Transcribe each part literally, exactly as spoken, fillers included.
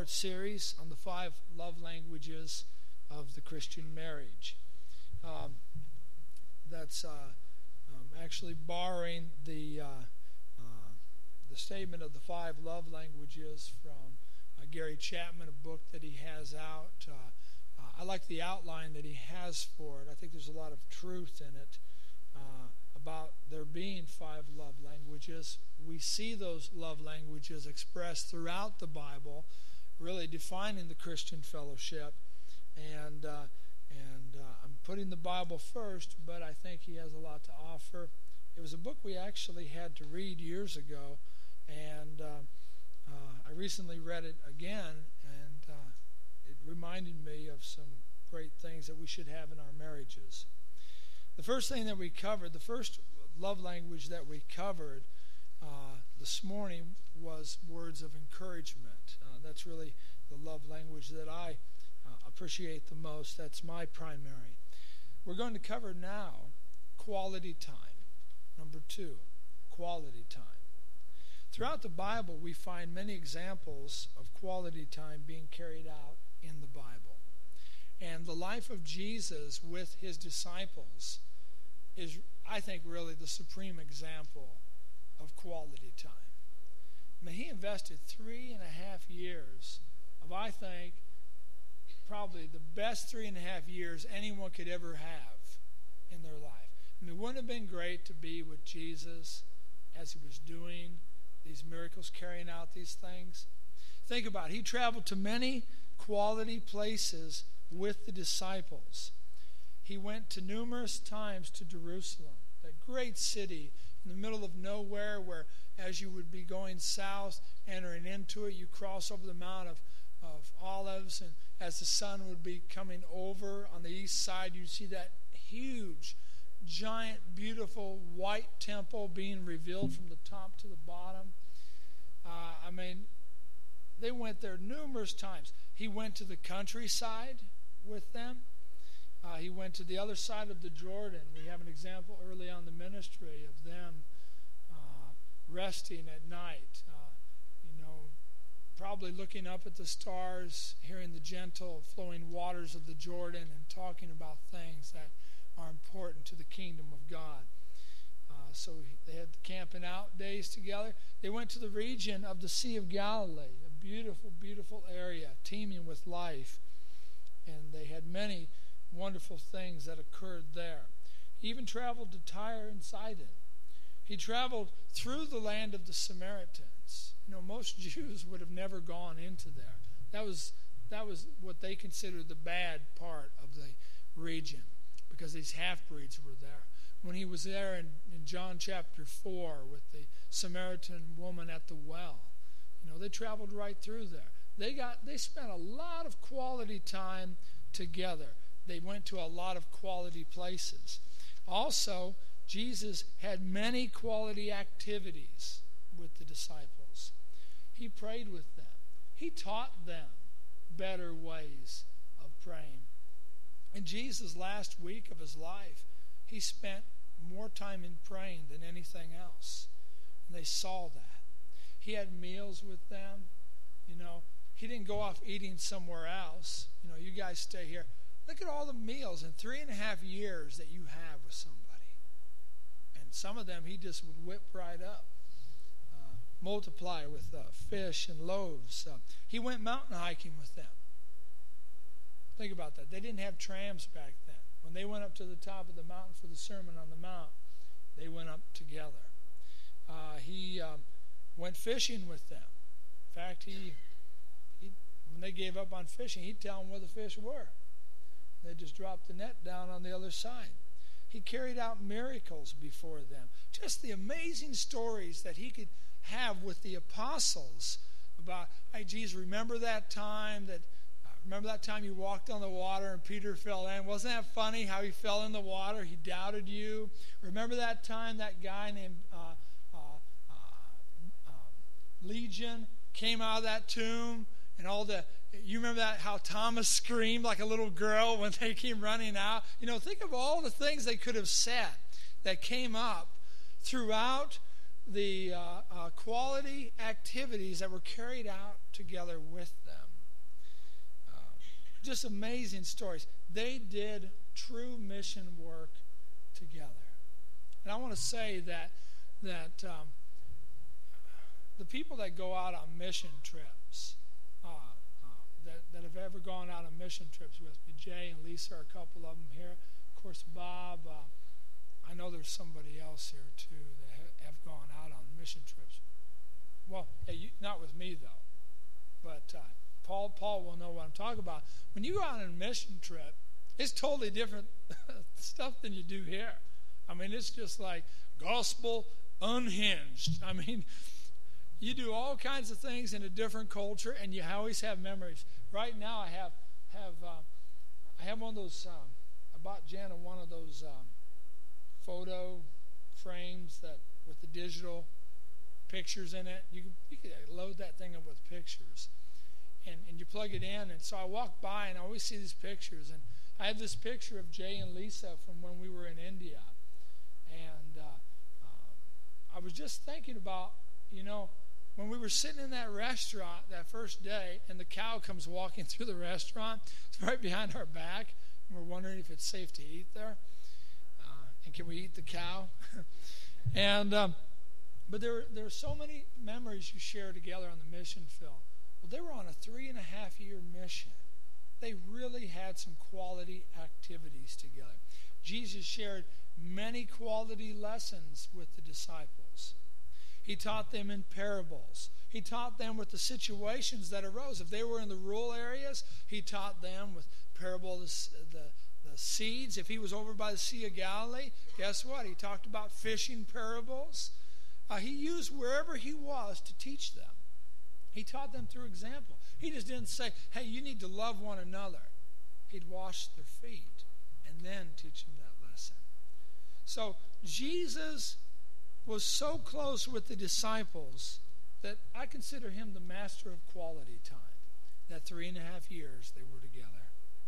two-part series on the five love languages of the Christian marriage. Um, that's uh, um, actually borrowing the uh, uh, the statement of the five love languages from uh, Gary Chapman, a book that he has out. Uh, uh, I like the outline that he has for it. I think there's a lot of truth in it uh, about there being five love languages. We see those love languages expressed throughout the Bible, really defining the Christian fellowship. And uh, and uh, I'm putting the Bible first, but I think he has a lot to offer. It was a book we actually had to read years ago, and uh, uh, I recently read it again, and uh, it reminded me of some great things that we should have in our marriages. The first thing that we covered, the first love language that we covered uh, this morning was words of encouragement. Uh, that's really the love language that I uh, appreciate the most. That's my primary. We're going to cover now quality time. Number two, quality time. Throughout the Bible, we find many examples of quality time being carried out in the Bible. And the life of Jesus with his disciples is, I think, really the supreme example of quality time. I mean, he invested three and a half years of, I think, probably the best three and a half years anyone could ever have in their life. I mean, wouldn't it have been great to be with Jesus as he was doing these miracles, carrying out these things? Think about it. He traveled to many quality places with the disciples. He went to numerous times to Jerusalem, that great city in the middle of nowhere, where as you would be going south, entering into it, you cross over the Mount of, of Olives, and as the sun would be coming over on the east side, you'd see that huge, giant, beautiful white temple being revealed from the top to the bottom. Uh, I mean, they went there numerous times. He went to the countryside with them. Uh, he went to the other side of the Jordan. We have an example early on in the ministry of them uh, resting at night, uh, you know, probably looking up at the stars, hearing the gentle flowing waters of the Jordan, and talking about things that are important to the kingdom of God. Uh, so they had camping out days together. They went to the region of the Sea of Galilee, a beautiful, beautiful area, teeming with life. And they had many wonderful things that occurred there. He even traveled to Tyre and Sidon. He traveled through the land of the Samaritans. You know, most Jews would have never gone into there. That was that was what they considered the bad part of the region, because these half-breeds were there. When he was there in, in John chapter four with the Samaritan woman at the well, you know, they traveled right through there. They got they spent a lot of quality time together. They went to a lot of quality places. Also, Jesus had many quality activities with the disciples. He prayed with them. He taught them better ways of praying. In Jesus' last week of his life, he spent more time in praying than anything else. And they saw that. He had meals with them. You know, he didn't go off eating somewhere else. You know, you guys stay here. Look at all the meals in three and a half years that you have with somebody. And some of them he just would whip right up. Uh, multiply with uh, fish and loaves. Uh, he went mountain hiking with them. Think about that. They didn't have trams back then. When they went up to the top of the mountain for the Sermon on the Mount, they went up together. Uh, he um, went fishing with them. In fact, he, he when they gave up on fishing, he'd tell them where the fish were. They just dropped the net down on the other side. He carried out miracles before them. Just the amazing stories that he could have with the apostles about, hey, Jesus, remember that time that, uh, remember that time you walked on the water and Peter fell in? Wasn't that funny how he fell in the water? He doubted you. Remember that time that guy named uh, uh, uh, uh, Legion came out of that tomb, and all the, you remember that, how Thomas screamed like a little girl when they came running out? You know, think of all the things they could have said that came up throughout the uh, uh, quality activities that were carried out together with them. just amazing stories. They did true mission work together. And I want to say that that um, the people that go out on mission trips, uh, uh, that, that have ever gone out on mission trips with me, Jay and Lisa are a couple of them here. Of course, Bob, uh, I know there's somebody else here too that ha- have gone out on mission trips. Well, hey, you, not with me though, but uh, Paul Paul will know what I'm talking about. When you go on a mission trip, it's totally different stuff than you do here. I mean, it's just like gospel unhinged. I mean, you do all kinds of things in a different culture, and you always have memories. Right now, I have have uh, I have one of those. Um, I bought Jana one of those um, photo frames that with the digital pictures in it. You can, you can load that thing up with pictures, and and you plug it in. And so I walk by, and I always see these pictures. And I have this picture of Jay and Lisa from when we were in India, and uh, um, I was just thinking about, you know, when we were sitting in that restaurant that first day, and the cow comes walking through the restaurant, it's right behind our back, and we're wondering if it's safe to eat there, uh, and can we eat the cow? and um, but there there are so many memories you share together on the mission film. Well, they were on a three and a half year mission. They really had some quality activities together. Jesus shared many quality lessons with the disciples. He taught them in parables. He taught them with the situations that arose. If they were in the rural areas, he taught them with parable of the, the, the seeds. If he was over by the Sea of Galilee, guess what? He talked about fishing parables. Uh, he used wherever he was to teach them. He taught them through example. He just didn't say, hey, you need to love one another. He'd wash their feet and then teach them that lesson. So Jesus was so close with the disciples that I consider him the master of quality time. That three and a half years they were together.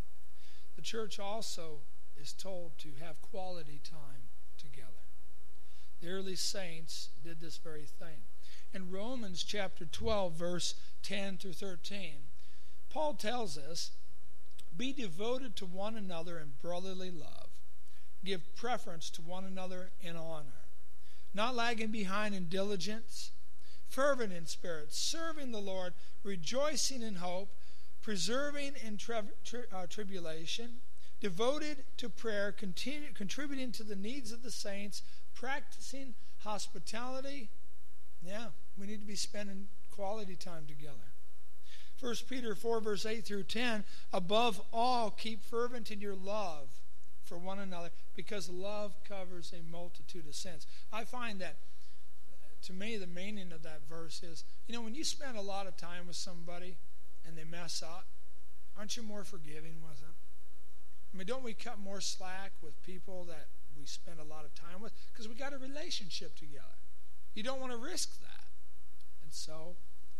The church also is told to have quality time together. The early saints did this very thing. In Romans chapter twelve, verse ten through thirteen, Paul tells us, be devoted to one another in brotherly love. Give preference to one another in honor. Not lagging behind in diligence, fervent in spirit, serving the Lord, rejoicing in hope, persevering in tri- tri- uh, tribulation, devoted to prayer, continue, contributing to the needs of the saints, practicing hospitality. Yeah, we need to be spending quality time together. First Peter four, verse eight through ten, above all, keep fervent in your love for one another, because love covers a multitude of sins. I find that, to me, the meaning of that verse is, you know, when you spend a lot of time with somebody and they mess up, aren't you more forgiving with them? I mean, don't we cut more slack with people that we spend a lot of time with? Because we got a relationship together. You don't want to risk that. And so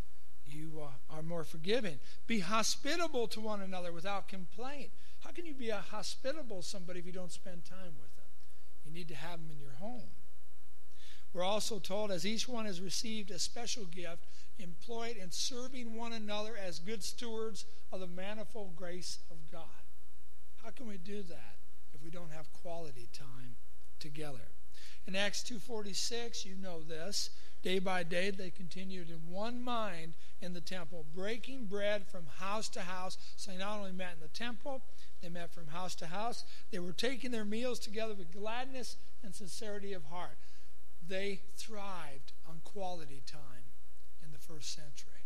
you uh, are more forgiving. Be hospitable to one another without complaint. How can you be a hospitable somebody if you don't spend time with them? You need to have them in your home. We're also told, as each one has received a special gift, employ it in serving one another as good stewards of the manifold grace of God. How can we do that if we don't have quality time together? In Acts two forty-six, you know this, day by day they continued in one mind in the temple, breaking bread from house to house. So they not only met in the temple, they met from house to house. They were taking their meals together with gladness and sincerity of heart. They thrived on quality time in the first century.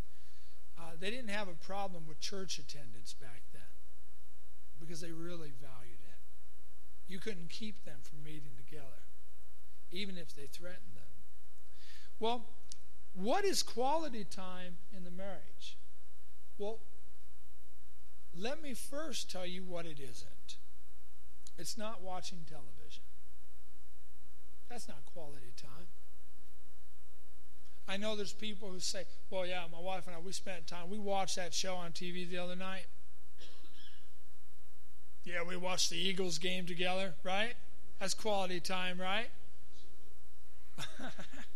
Uh, they didn't have a problem with church attendance back then because they really valued it. You couldn't keep them from meeting together, even if they threatened them. Well, what is quality time in the marriage? Well, let me first tell you what it isn't. It's not watching television. That's not quality time. I know there's people who say, well, yeah, my wife and I, we spent time. We watched that show on T V the other night. Yeah, we watched the Eagles game together, right? That's quality time, right?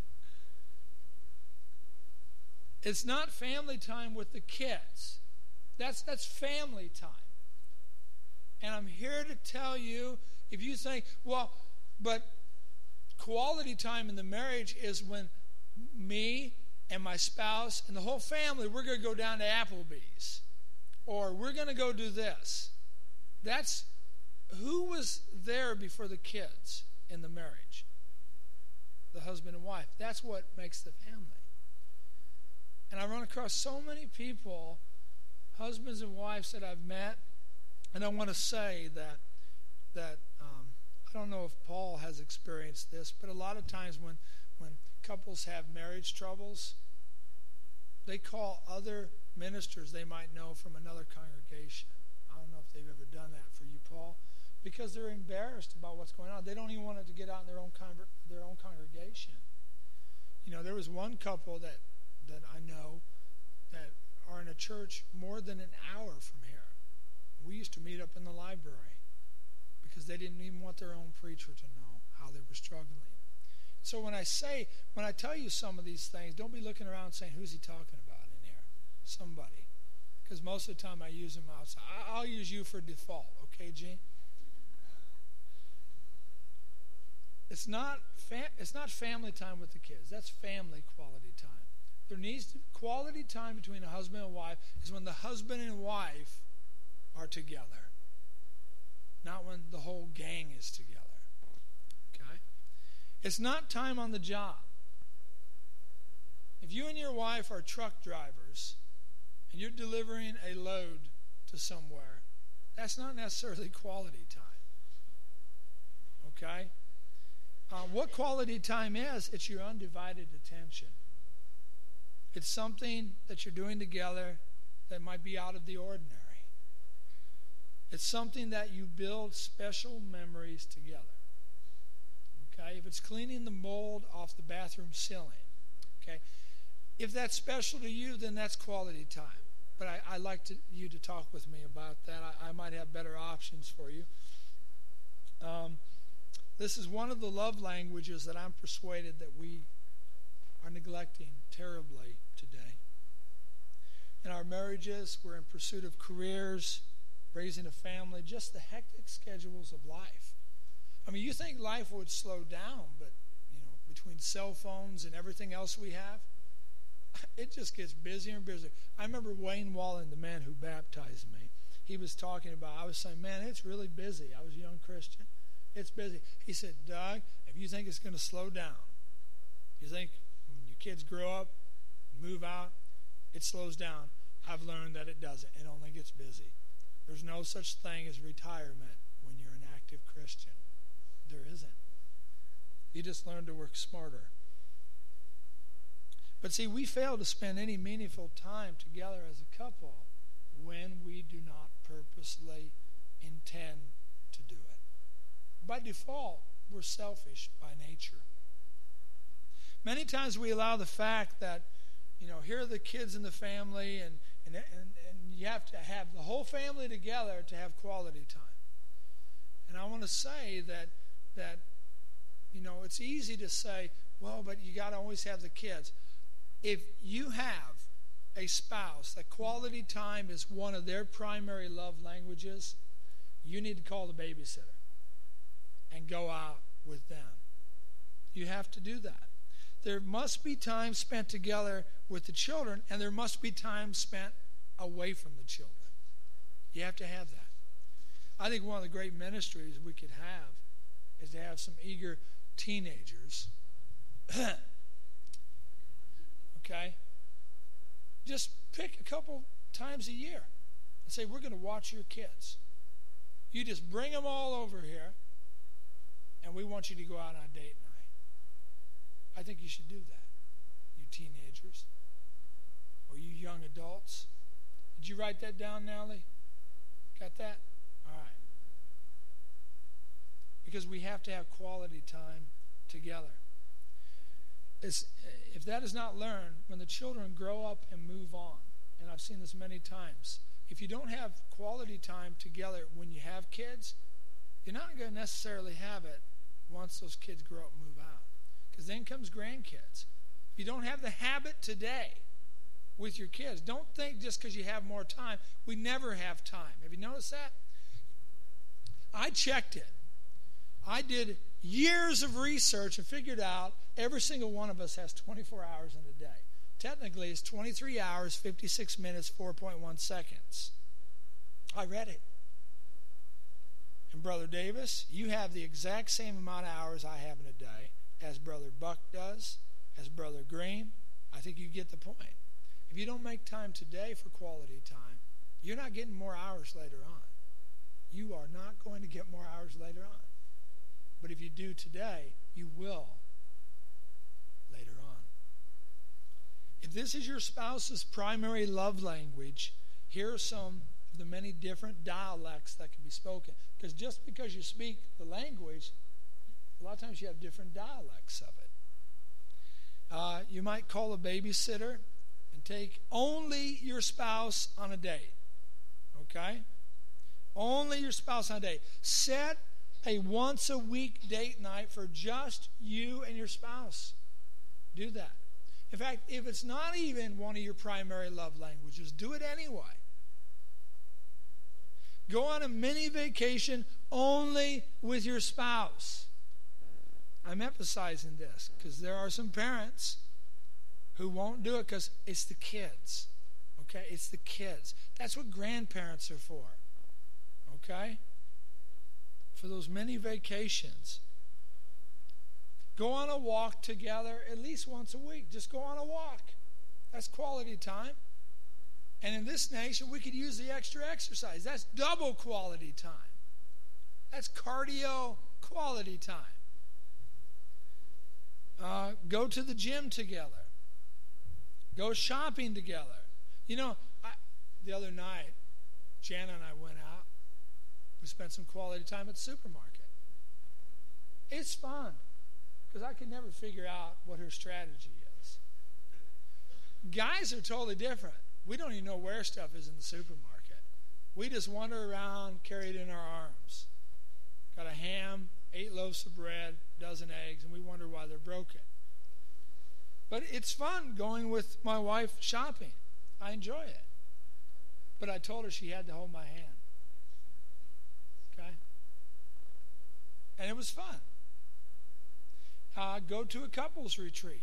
It's not family time with the kids. That's that's family time. And I'm here to tell you, if you think, well, but quality time in the marriage is when me and my spouse and the whole family, we're going to go down to Applebee's. Or we're going to go do this. That's who was there before the kids in the marriage? The husband and wife. That's what makes the family. And I run across so many people, husbands and wives that I've met, and I want to say that that um, I don't know if Paul has experienced this, but a lot of times when when couples have marriage troubles, they call other ministers they might know from another congregation. I don't know if they've ever done that for you, Paul, because they're embarrassed about what's going on. They don't even want it to get out in their own con- their own congregation. You know, there was one couple that that I know that are in a church more than an hour from here. We used to meet up in the library because they didn't even want their own preacher to know how they were struggling. So when I say, when I tell you some of these things, don't be looking around saying, who's he talking about in here? Somebody. Because most of the time I use them outside. I'll use you for default, okay, Gene? It's not fa- it's not family time with the kids. That's family quality time. There needs to, quality time between a husband and wife is when the husband and wife are together, not when the whole gang is together. Okay? It's not time on the job. If you and your wife are truck drivers and you're delivering a load to somewhere, that's not necessarily quality time. Okay? Uh, what quality time is, it's your undivided attention. It's something that you're doing together that might be out of the ordinary. It's something that you build special memories together. Okay? If it's cleaning the mold off the bathroom ceiling, okay? If that's special to you, then that's quality time. But I, I like to, you to talk with me about that. I, I might have better options for you. Um, this is one of the love languages that I'm persuaded that we are neglecting terribly today. In our marriages, we're in pursuit of careers, raising a family, just the hectic schedules of life. I mean, you think life would slow down, but, you know, between cell phones and everything else we have, it just gets busier and busier. I remember Wayne Wallen, the man who baptized me, he was talking about, I was saying, man, it's really busy. I was a young Christian. It's busy. He said, Doug, if you think it's going to slow down, you think when your kids grow up, move out, it slows down. I've learned that it doesn't. It only gets busy. There's no such thing as retirement when you're an active Christian. There isn't. You just learn to work smarter. But see, we fail to spend any meaningful time together as a couple when we do not purposely intend to do it. By default, we're selfish by nature. Many times we allow the fact that, you know, here are the kids in the family, and, and, and, and you have to have the whole family together to have quality time. And I want to say that, that you know, it's easy to say, well, but you got to always have the kids. If you have a spouse that quality time is one of their primary love languages, you need to call the babysitter and go out with them. You have to do that. There must be time spent together with the children, and there must be time spent away from the children. You have to have that. I think one of the great ministries we could have is to have some eager teenagers. Okay? Just pick a couple times a year and say, we're going to watch your kids. You just bring them all over here, and we want you to go out on date night. I think you should do that, you teenagers, or you young adults. Did you write that down, Natalie? Got that? All right. Because we have to have quality time together. It's, if that is not learned, when the children grow up and move on, and I've seen this many times, if you don't have quality time together when you have kids, you're not going to necessarily have it once those kids grow up and move out. Because then comes grandkids. If you don't have the habit today with your kids. Don't think just because you have more time. We never have time. Have you noticed that? I checked it. I did years of research and figured out every single one of us has twenty-four hours in a day. Technically, it's twenty-three hours, fifty-six minutes, four point one seconds. I read it. And Brother Davis, you have the exact same amount of hours I have in a day as Brother Buck does, as Brother Green. I think you get the point. If you don't make time today for quality time, you're not getting more hours later on. You are not going to get more hours later on. But if you do today, you will later on. If this is your spouse's primary love language, here are some of the many different dialects that can be spoken. Because just because you speak the language, a lot of times you have different dialects of it. Uh, you might call a babysitter and take only your spouse on a date. Okay? Only your spouse on a date. Set a once a week date night for just you and your spouse. Do that. In fact, if it's not even one of your primary love languages, do it anyway. Go on a mini vacation only with your spouse. I'm emphasizing this because there are some parents who won't do it because it's the kids. Okay? It's the kids. That's what grandparents are for. Okay? For those mini vacations. Go on a walk together at least once a week. Just go on a walk. That's quality time. And in this nation, we could use the extra exercise. That's double quality time. That's cardio quality time. Uh, go to the gym together. Go shopping together. You know, I, the other night, Jana and I went out. We spent some quality time at the supermarket. It's fun because I could never figure out what her strategy is. Guys are totally different. We don't even know where stuff is in the supermarket. We just wander around, carry it in our arms. Got a ham, eight loaves of bread, a dozen eggs, and we wonder why they're broken. But it's fun going with my wife shopping. I enjoy it. But I told her she had to hold my hand. Okay? And it was fun. Uh, go to a couples retreat.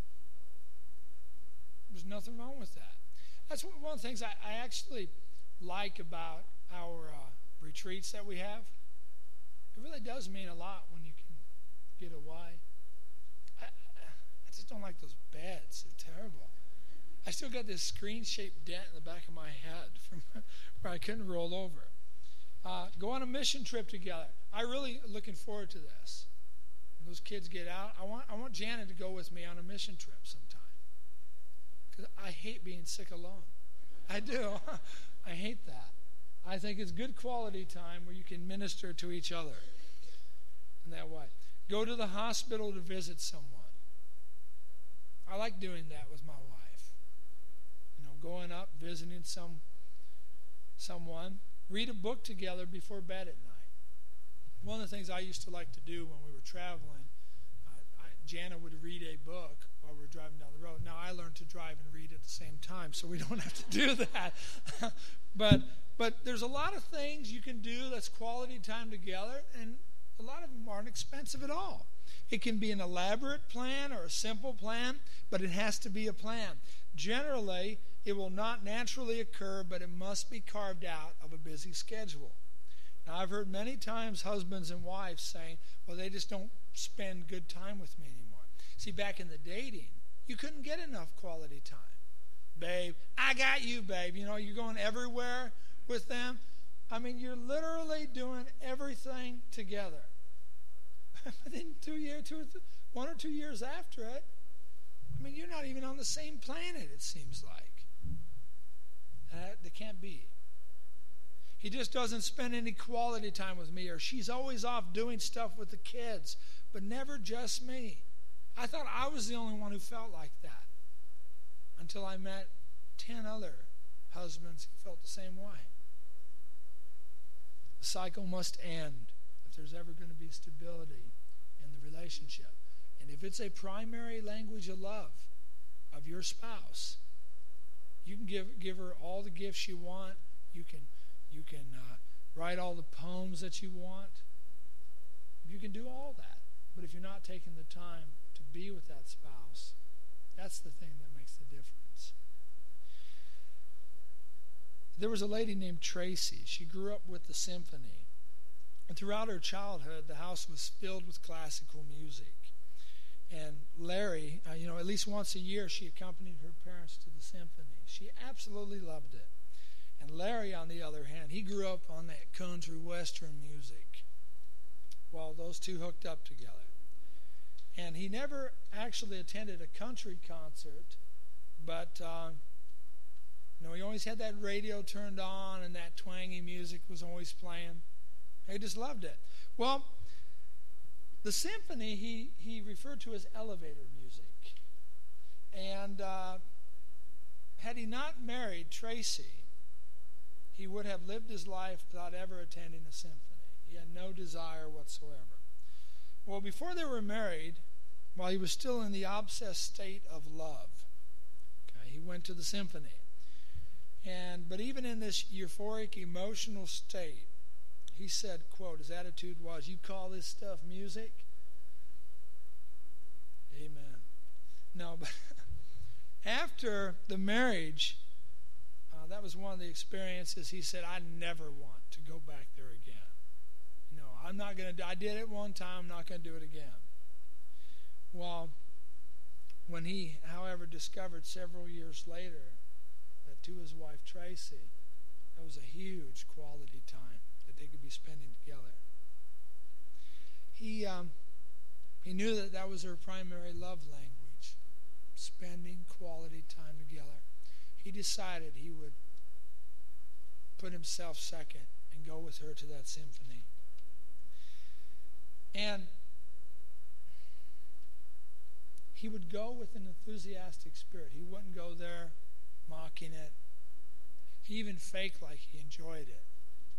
There's nothing wrong with that. That's one of the things I, I actually like about our uh, retreats that we have. It really does mean a lot when you can get away. I, I just don't like those beds. They're terrible. I still got this screen-shaped dent in the back of my head from where I couldn't roll over. Uh, go on a mission trip together. I'm really looking forward to this. When those kids get out, I want I want Janet to go with me on a mission trip sometime. Because I hate being sick alone. I do. I hate that. I think it's good quality time where you can minister to each other in that way. Go to the hospital to visit someone. I like doing that with my wife. You know, going up, visiting some someone. Read a book together before bed at night. One of the things I used to like to do when we were traveling, uh, I, Jana would read a book while we were driving down the road. Now I learned to drive and read at the same time, so we don't have to do that. but but there's a lot of things you can do that's quality time together, and a lot of them aren't expensive at all. It can be an elaborate plan or a simple plan, but it has to be a plan. Generally, it will not naturally occur, but it must be carved out of a busy schedule. Now, I've heard many times husbands and wives saying, well, they just don't spend good time with me anymore. See, back in the dating, you couldn't get enough quality time. Babe, I got you, babe. You know, you're going everywhere with them. I mean, you're literally doing everything together. Within two years, two or th- one or two years after it, I mean, you're not even on the same planet, it seems like. That, that can't be. He just doesn't spend any quality time with me, or she's always off doing stuff with the kids, but never just me. I thought I was the only one who felt like that until I met ten other husbands who felt the same way. The cycle must end if there's ever going to be stability in the relationship. And if it's a primary language of love of your spouse, You can give give her all the gifts you want. You can you can uh, write all the poems that you want. You can do all that. But if you're not taking the time to be with that spouse, that's the thing that makes the difference. There was a lady named Tracy. She grew up with the symphony. And throughout her childhood, the house was filled with classical music. And Larry, uh, you know, at least once a year, she accompanied her parents to the symphony. She absolutely loved it. And Larry, on the other hand, he grew up on that country western music. Well, those two hooked up together. And he never actually attended a country concert, but, uh, you know, he always had that radio turned on and that twangy music was always playing. He just loved it. Well, the symphony he, he referred to as elevator music. And uh, had he not married Tracy, he would have lived his life without ever attending a symphony. He had no desire whatsoever. Well, before they were married, while he was still in the obsessed state of love, okay, he went to the symphony. And but even in this euphoric emotional state, he said, quote, his attitude was, "You call this stuff music?" Amen. No, but after the marriage, uh, that was one of the experiences. He said, "I never want to go back there again. No, I'm not going to. I did it one time. I'm not going to do it again." Well, when he, however, discovered several years later that to his wife Tracy, that was a huge quality time that they could be spending together. He um, he knew that that was her primary love language, spending quality time together. He decided he would put himself second and go with her to that symphony. And he would go with an enthusiastic spirit. He wouldn't go there mocking it. He even faked like he enjoyed it.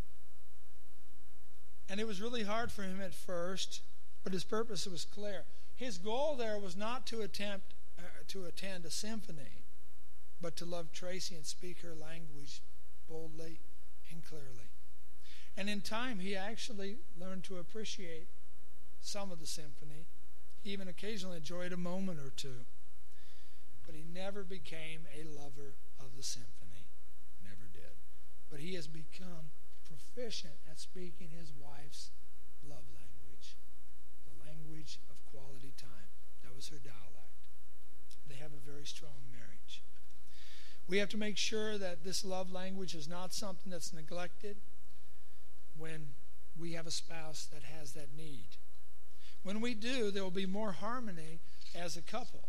And it was really hard for him at first, but his purpose was clear. His goal there was not to attempt uh, to attend a symphony, but to love Tracy and speak her language boldly and clearly. And in time, he actually learned to appreciate some of the symphony. He even occasionally enjoyed a moment or two. But he never became a lover of the symphony. Never did. But he has become proficient at speaking his wife's love language. The language of quality time. That was her dialect. They have a very strong marriage. We have to make sure that this love language is not something that's neglected when we have a spouse that has that need. When we do, there will be more harmony as a couple.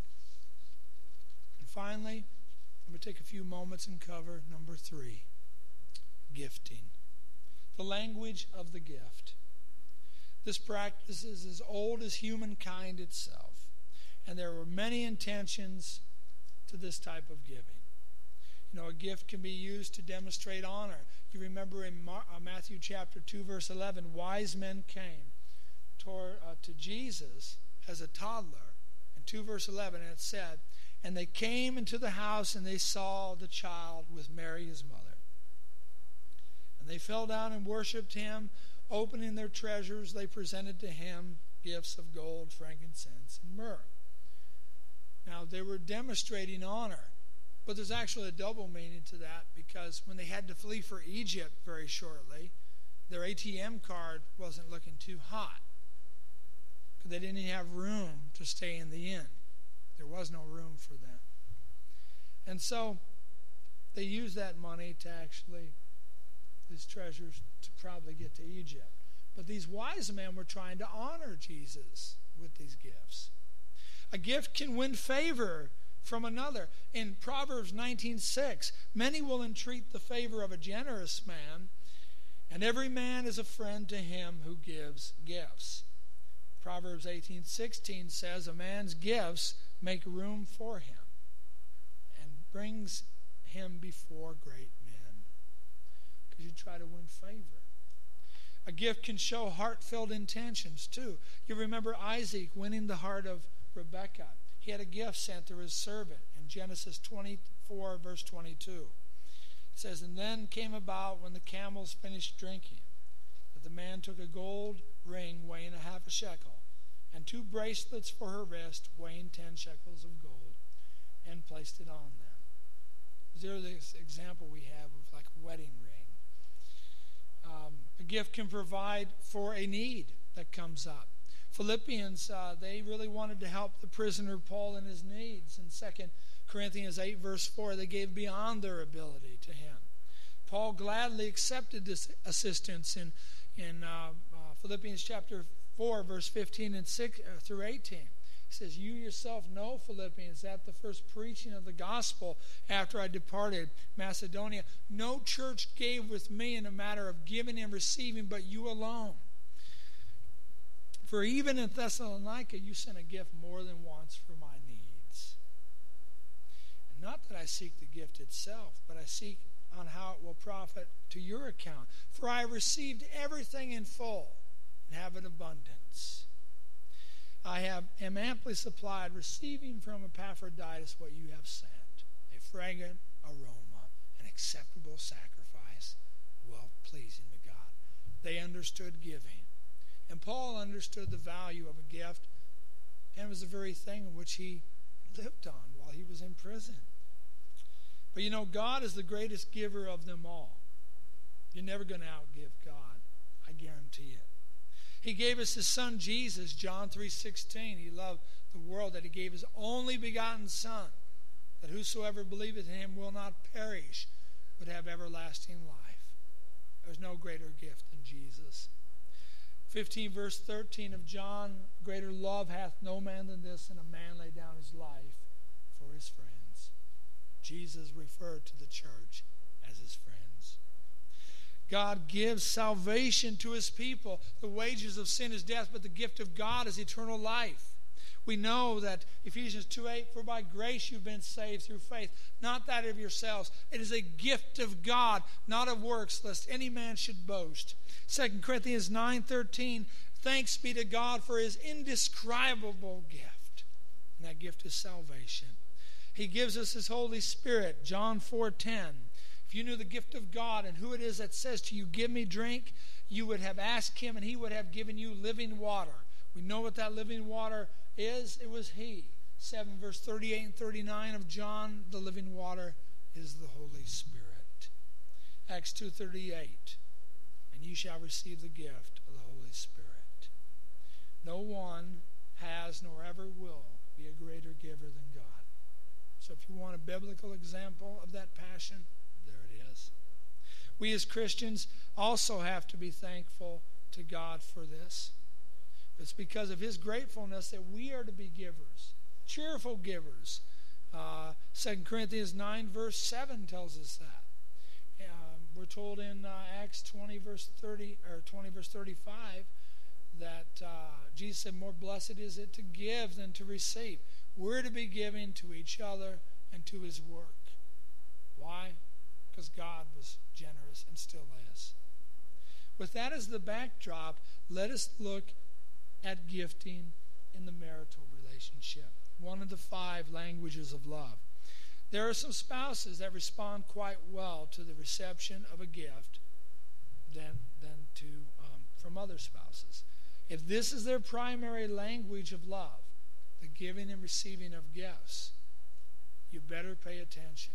And finally, I'm going to take a few moments and cover number three, gifting. The language of the gift. This practice is as old as humankind itself, and there were many intentions to this type of giving. You know, a gift can be used to demonstrate honor. You remember in Mar- uh, Matthew chapter two, verse eleven, wise men came toward, uh, to Jesus as a toddler. In two verse eleven, and it said, "And they came into the house, and they saw the child with Mary his mother. And they fell down and worshipped him. Opening their treasures, they presented to him gifts of gold, frankincense, and myrrh." Now, they were demonstrating honor. But there's actually a double meaning to that, because when they had to flee for Egypt very shortly, their A T M card wasn't looking too hot. Because they didn't have room to stay in the inn. There was no room for them. And so they used that money to actually, these treasures, to probably get to Egypt. But these wise men were trying to honor Jesus with these gifts. A gift can win favor from another. In Proverbs nineteen six, many will entreat the favor of a generous man, and every man is a friend to him who gives gifts. Proverbs eighteen sixteen says, a man's gifts make room for him and brings him before great men. Because you try to win favor. A gift can show heartfelt intentions too. You remember Isaac winning the heart of Rebekah. He had a gift sent to his servant in Genesis twenty, four, verse twenty-two. It says, "And then came about when the camels finished drinking, that the man took a gold ring weighing a half a shekel, and two bracelets for her wrist weighing ten shekels of gold, and placed it on them." There's the example we have of like a wedding ring. Um, a gift can provide for a need that comes up. Philippians, uh, they really wanted to help the prisoner Paul in his needs. In Second Corinthians eight, verse four, they gave beyond their ability to him. Paul gladly accepted this assistance in, in uh, uh, Philippians chapter four, verse fifteen and six uh, through eighteen. He says, "You yourself know, Philippians, that the first preaching of the gospel after I departed Macedonia, no church gave with me in a matter of giving and receiving, but you alone. For even in Thessalonica you sent a gift more than once for my needs. And not that I seek the gift itself, but I seek on how it will profit to your account. For I received everything in full and have an abundance. I have am amply supplied, receiving from Epaphroditus what you have sent, a fragrant aroma, an acceptable sacrifice, well pleasing to God." They understood giving. And Paul understood the value of a gift, and it was the very thing in which he lived on while he was in prison. But you know, God is the greatest giver of them all. You're never going to outgive God. I guarantee it. He gave us his son Jesus, John three sixteen. He loved the world that he gave his only begotten Son, that whosoever believeth in him will not perish, but have everlasting life. There's no greater gift than Jesus. fifteen verse thirteen of John, "Greater love hath no man than this, and a man lay down his life for his friends." Jesus referred to the church as his friends. God gives salvation to his people. The wages of sin is death, but the gift of God is eternal life. We know that Ephesians two eight, "For by grace you've been saved through faith, not that of yourselves. It is a gift of God, not of works, lest any man should boast." Second Corinthians nine thirteen, "Thanks be to God for his indescribable gift." And that gift is salvation. He gives us his Holy Spirit. John four ten. If you knew the gift of God and who it is that says to you, "Give me drink," you would have asked him and he would have given you living water. We know what that living water is. It was he. seven verse thirty-eight and thirty-nine of John, the living water is the Holy Spirit. Acts two thirty-eight, "And ye shall receive the gift of the Holy Spirit." No one has nor ever will be a greater giver than God. So if you want a biblical example of that passion, there it is. We as Christians also have to be thankful to God for this. It's because of his gratefulness that we are to be givers, cheerful givers. Uh, Second Corinthians nine verse seven tells us that. Uh, we're told in uh, Acts twenty verse thirty or twenty verse thirty-five that uh, Jesus said, "More blessed is it to give than to receive." We're to be giving to each other and to his work. Why? Because God was generous and still is. With that as the backdrop, let us look at gifting in the marital relationship, one of the five languages of love. There are some spouses that respond quite well to the reception of a gift than, than to um, from other spouses. If this is their primary language of love, the giving and receiving of gifts, you better pay attention.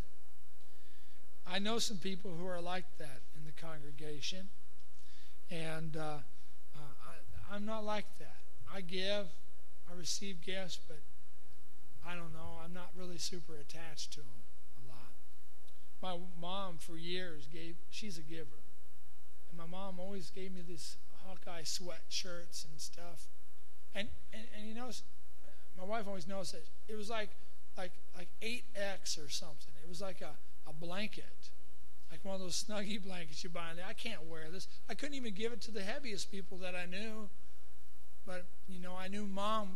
I know some people who are like that in the congregation, and uh, uh, I, I'm not like that. I give, I receive gifts, but I don't know, I'm not really super attached to them a lot. My mom for years gave, she's a giver, and my mom always gave me these Hawkeye sweatshirts and stuff. And, and, and you know, my wife always knows that it was like like like eight X or something. It was like a, a blanket, like one of those Snuggie blankets you buy in there. I can't wear this. I couldn't even give it to the heaviest people that I knew. But, you know, I knew Mom,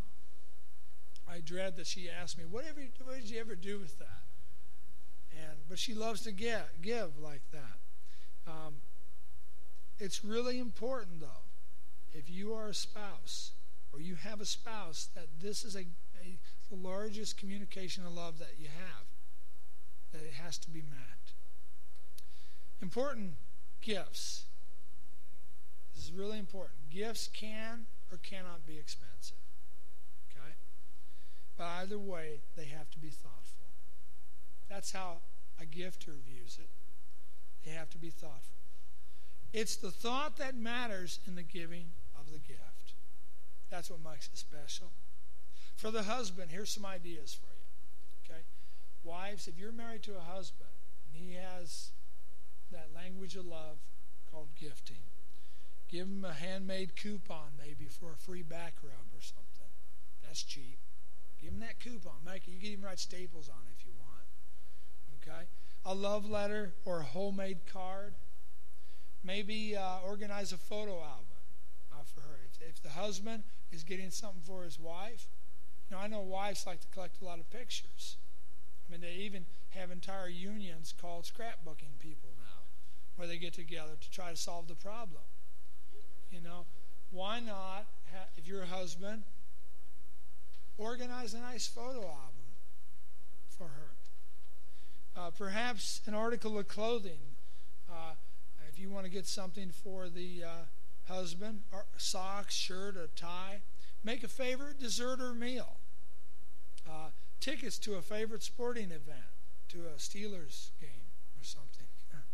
I dread that she asked me, whatever, what did you ever do with that? And But she loves to give, give like that. Um, it's really important, though, if you are a spouse or you have a spouse, that this is a, a the largest communication of love that you have. that it has to be met. Important gifts. This is really important. Gifts can or cannot be expensive. Okay? But either way, they have to be thoughtful. That's how a gifter views it. They have to be thoughtful. It's the thought that matters in the giving of the gift. That's what makes it special. For the husband, here's some ideas for you. Okay? Wives, if you're married to a husband and he has that language of love called gifting, give him a handmade coupon maybe for a free back rub or something. That's cheap. Give him that coupon. Make it. You can even write staples on it if you want. Okay? A love letter or a homemade card. Maybe uh, organize a photo album uh, for her. If, if the husband is getting something for his wife, you know, I know wives like to collect a lot of pictures. I mean, they even have entire unions called scrapbooking people now, where they get together to try to solve the problem. You know, why not, ha- if you're a husband, organize a nice photo album for her. Uh, perhaps an article of clothing. Uh, if you want to get something for the uh, husband, or socks, shirt, a tie, make a favorite dessert or meal. Uh, tickets to a favorite sporting event, to a Steelers game or something.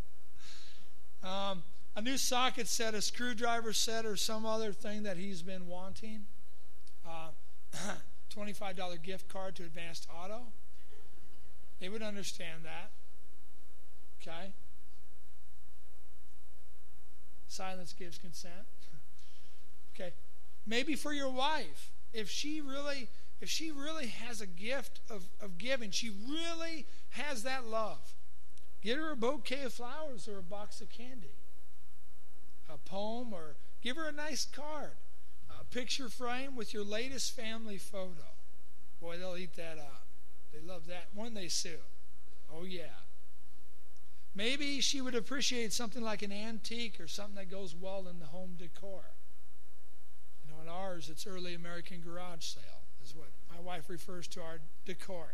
um, a new socket set, a screwdriver set, or some other thing that he's been wanting. Uh, twenty-five dollars gift card to Advanced Auto. They would understand that. Okay? Silence gives consent. Okay. Maybe for your wife, if she really, if she really has a gift of, of giving, she really has that love, get her a bouquet of flowers or a box of candy, a poem, or give her a nice card, a picture frame with your latest family photo. Boy, they'll eat that up. They love that. When they sue. Oh, yeah. Maybe she would appreciate something like an antique or something that goes well in the home decor. You know, in ours, it's early American garage sale, is what my wife refers to our decor.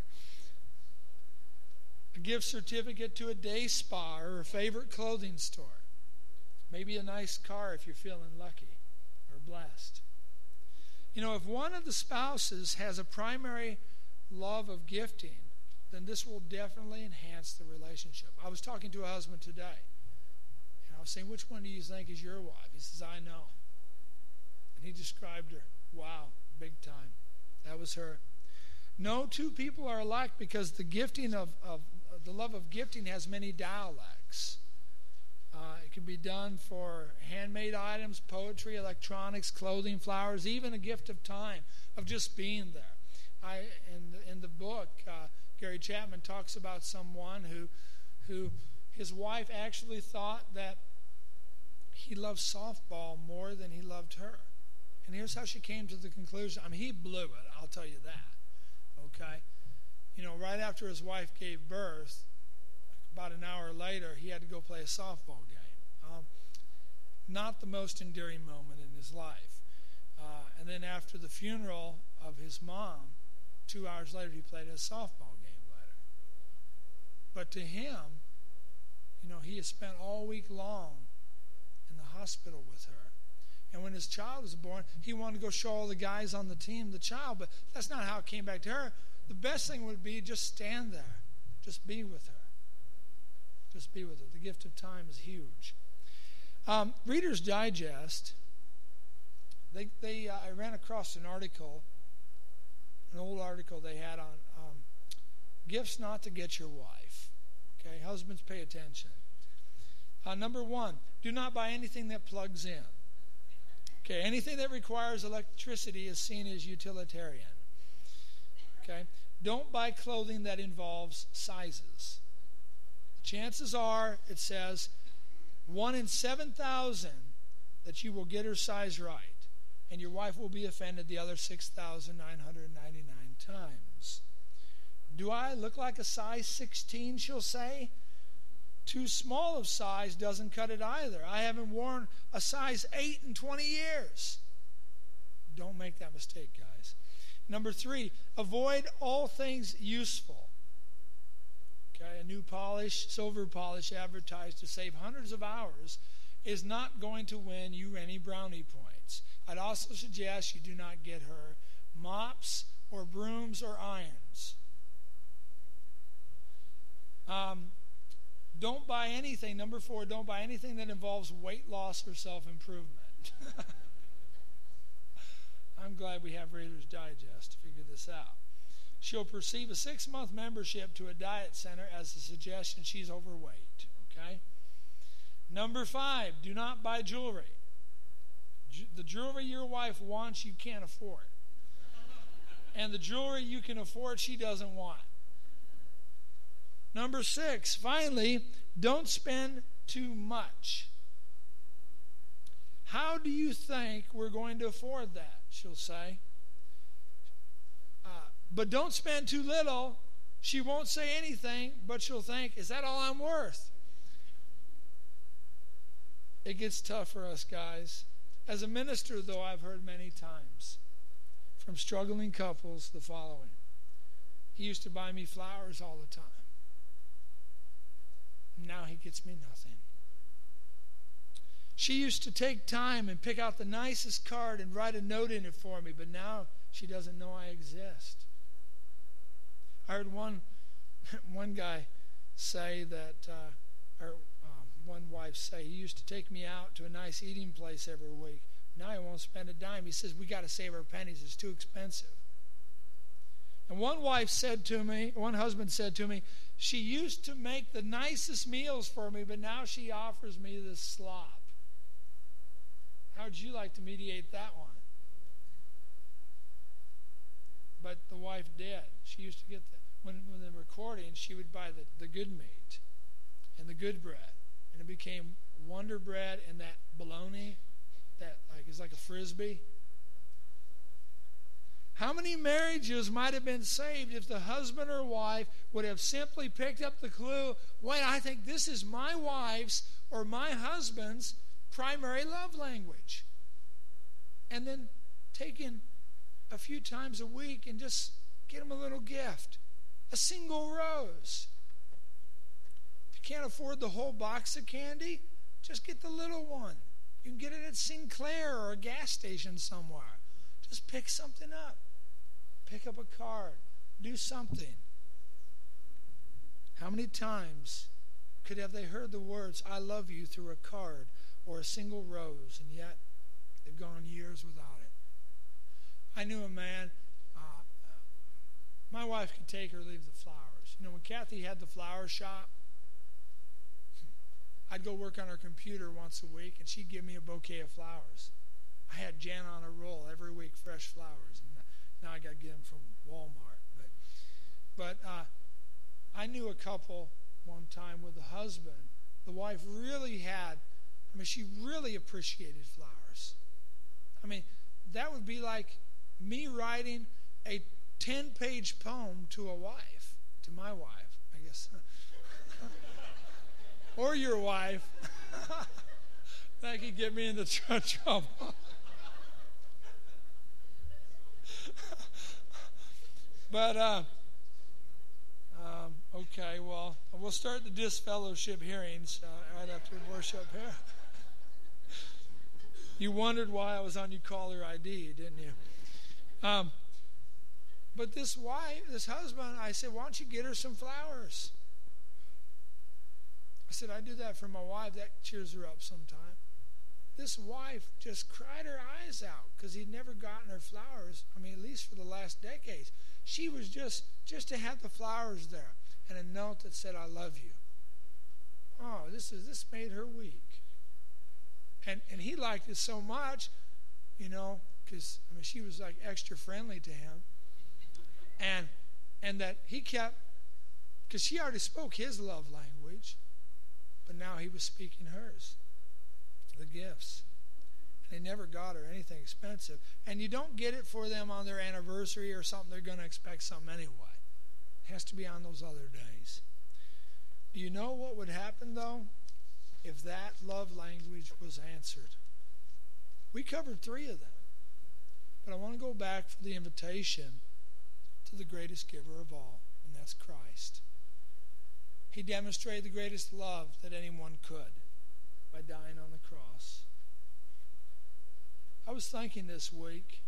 A gift certificate to a day spa or a favorite clothing store. Maybe a nice car if you're feeling lucky or blessed. You know, if one of the spouses has a primary love of gifting, then this will definitely enhance the relationship. I was talking to a husband today, and I was saying, which one do you think is your wife? He says, I know. And he described her. Wow, big time. That was her. No two people are alike because the gifting of, of the love of gifting has many dialects. Uh, it can be done for handmade items, poetry, electronics, clothing, flowers, even a gift of time, of just being there. I in the, in the book, uh, Gary Chapman talks about someone who, who his wife actually thought that he loved softball more than he loved her, and here's how she came to the conclusion. I mean, he blew it. I'll tell you that. Okay, you know, right after his wife gave birth, about an hour later, he had to go play a softball game. Um, not the most endearing moment in his life. Uh, and then after the funeral of his mom, two hours later, he played a softball game later. But to him, you know, he had spent all week long in the hospital with her. And when his child was born, he wanted to go show all the guys on the team the child. But that's not how it came back to her. The best thing would be just stand there. Just be with her. Just be with her. The gift of time is huge. Um, Reader's Digest, they, they, uh, I ran across an article, an old article they had on um, gifts not to get your wife. Okay, husbands, pay attention. Uh, number one, do not buy anything that plugs in. Okay, anything that requires electricity is seen as utilitarian. Okay, don't buy clothing that involves sizes. Chances are, it says, one in seven thousand that you will get her size right, and your wife will be offended the other six thousand nine hundred ninety-nine times. Do I look like a size sixteen, she'll say? Too small of size doesn't cut it either. I haven't worn a size eight in twenty years. Don't make that mistake, guys. Number three, avoid all things useful. Okay, a new polish, silver polish advertised to save hundreds of hours is not going to win you any brownie points. I'd also suggest you do not get her mops or brooms or irons. Um, don't buy anything, number four, don't buy anything that involves weight loss or self-improvement. I'm glad we have Reader's Digest to figure this out. She'll perceive a six-month membership to a diet center as a suggestion she's overweight. Okay? Number five, do not buy jewelry. The jewelry your wife wants, you can't afford. And the jewelry you can afford, she doesn't want. Number six, finally, don't spend too much. How do you think we're going to afford that? She'll say. Uh, but don't spend too little. She won't say anything, but she'll think, is that all I'm worth? It gets tough for us guys. As a minister, though, I've heard many times from struggling couples the following. He used to buy me flowers all the time. Now he gets me nothing. She used to take time and pick out the nicest card and write a note in it for me, but now she doesn't know I exist. I heard one one guy say that, uh, or um, one wife say, he used to take me out to a nice eating place every week. Now he won't spend a dime. He says, we got to save our pennies. It's too expensive. And one wife said to me, one husband said to me, she used to make the nicest meals for me, but now she offers me this slop. How would you like to mediate that one? But the wife did. She used to get the, when, when the recording, she would buy the, the good meat and the good bread. And it became Wonder Bread and that bologna that like is like a Frisbee. How many marriages might have been saved if the husband or wife would have simply picked up the clue, wait, I think this is my wife's or my husband's primary love language. And then taken a few times a week and just get them a little gift. A single rose. If you can't afford the whole box of candy, just get the little one. You can get it at Sinclair or a gas station somewhere. Just pick something up. Pick up a card. Do something. How many times could have they heard the words, I love you, through a card or a single rose, and yet they've gone years without it? I knew a man, uh, my wife could take or leave the flowers. You know, when Kathy had the flower shop, I'd go work on her computer once a week, and she'd give me a bouquet of flowers. I had Jan on a roll every week, fresh flowers. And now I got to get them from Walmart. But, but uh, I knew a couple one time with a husband. The wife really had, I mean, she really appreciated flowers. I mean, that would be like me writing a ten-page poem to a wife, to my wife, I guess. Or your wife. That could get me into tr- trouble. But, uh, um, okay, well, we'll start the disfellowship hearings uh, right after worship here. You wondered why I was on your caller I D, didn't you? Um, but this wife, this husband, I said, why don't you get her some flowers? I said, I do that for my wife. That cheers her up sometime. This wife just cried her eyes out because he'd never gotten her flowers, I mean, at least for the last decades. She was just, just to have the flowers there and a note that said, I love you. Oh, this is this made her weak. And and he liked it so much, you know, because, I mean, she was like extra friendly to him. And, and that he kept, because she already spoke his love language, but now he was speaking hers, the gifts. And he never got her anything expensive. And you don't get it for them on their anniversary or something. They're going to expect something anyway. It has to be on those other days. Do you know what would happen, though, if that love language was answered? We covered three of them. But I want to go back for the invitation to the greatest giver of all, and that's Christ. He demonstrated the greatest love that anyone could by dying on the cross. I was thinking this week,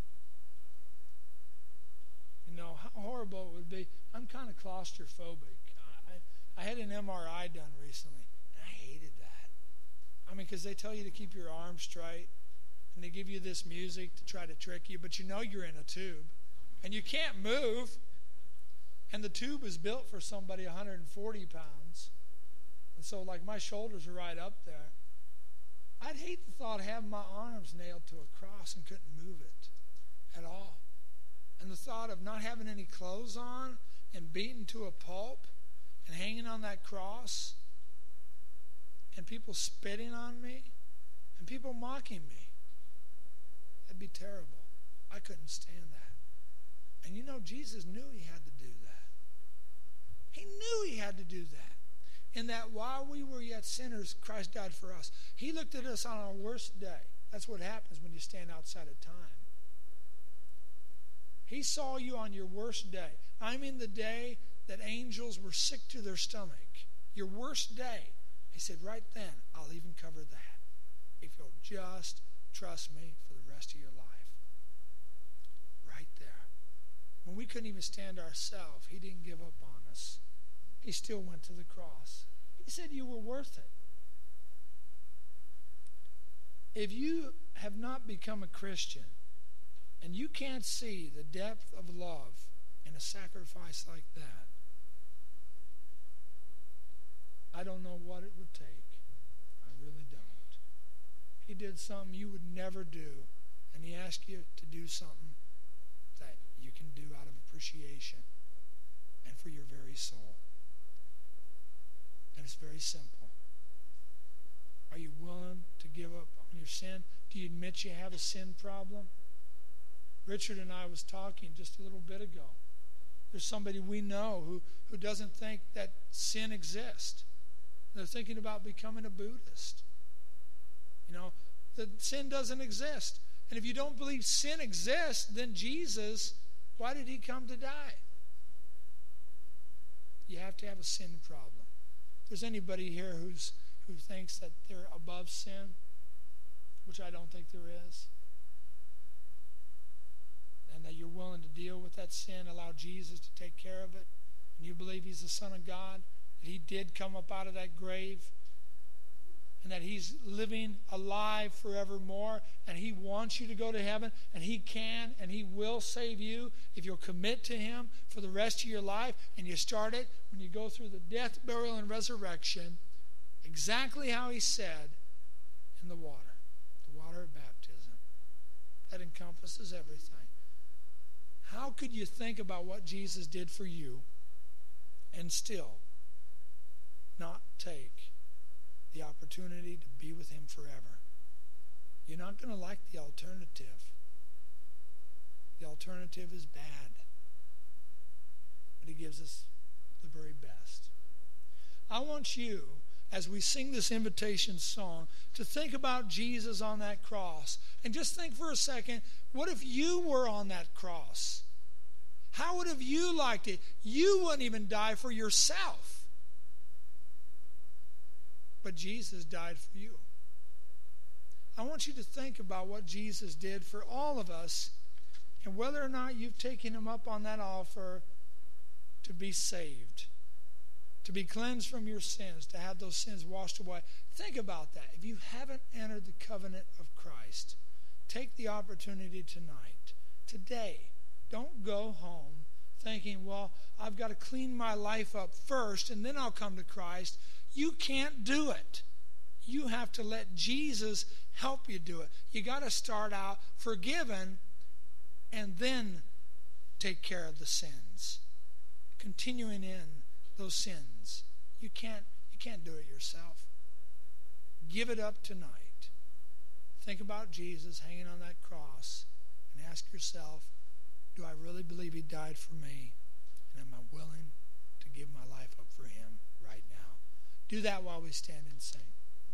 you know, how horrible it would be. I'm kind of claustrophobic. I, I had an M R I done recently, and I hated that. I mean, because they tell you to keep your arms straight, and they give you this music to try to trick you, but you know you're in a tube, and you can't move, and the tube is built for somebody one hundred forty pounds, and so, like, my shoulders are right up there. I'd hate the thought of having my arms nailed to a cross and couldn't move it at all. And the thought of not having any clothes on and beaten to a pulp and hanging on that cross and people spitting on me and people mocking me. That'd be terrible. I couldn't stand that. And you know, Jesus knew he had to do that. He knew he had to do that. In that while we were yet sinners, Christ died for us. He looked at us on our worst day. That's what happens when you stand outside of time. He saw you on your worst day. I mean the day that angels were sick to their stomach. Your worst day. He said, right then, I'll even cover that. If you'll just trust me for the rest of your life. Right there. When we couldn't even stand ourselves, he didn't give up on us. He still went to the cross. He said you were worth it. If you have not become a Christian and you can't see the depth of love in a sacrifice like that, I don't know what it would take. I really don't. He did something you would never do, and he asked you to do something that you can do out of appreciation and for your very soul. And it's very simple. Are you willing to give up on your sin? Do you admit you have a sin problem? Richard and I was talking just a little bit ago. There's somebody we know who, who doesn't think that sin exists. They're thinking about becoming a Buddhist. You know, that sin doesn't exist. And if you don't believe sin exists, then Jesus, why did he come to die? You have to have a sin problem. If there's anybody here who's who thinks that they're above sin, which I don't think there is, and that you're willing to deal with that sin, allow Jesus to take care of it, and you believe he's the Son of God, that he did come up out of that grave, and that he's living alive forevermore, and he wants you to go to heaven, and he can and he will save you if you'll commit to him for the rest of your life, and you start it when you go through the death, burial, and resurrection, exactly how he said, in the water, the water of baptism. That encompasses everything. How could you think about what Jesus did for you and still not take the opportunity to be with him forever? You're not going to like the alternative. The alternative is bad. But he gives us the very best. I want you, as we sing this invitation song, to think about Jesus on that cross. And just think for a second, what if you were on that cross? How would have you liked it? You wouldn't even die for yourself. But Jesus died for you. I want you to think about what Jesus did for all of us and whether or not you've taken him up on that offer to be saved, to be cleansed from your sins, to have those sins washed away. Think about that. If you haven't entered the covenant of Christ, take the opportunity tonight, today. Don't go home thinking, well, I've got to clean my life up first and then I'll come to Christ. You can't do it. You have to let Jesus help you do it. You got to start out forgiven and then take care of the sins. Continuing in those sins. You can't, you can't do it yourself. Give it up tonight. Think about Jesus hanging on that cross and ask yourself, do I really believe he died for me? And am I willing to give my life up for him right now? Do that while we stand and sing.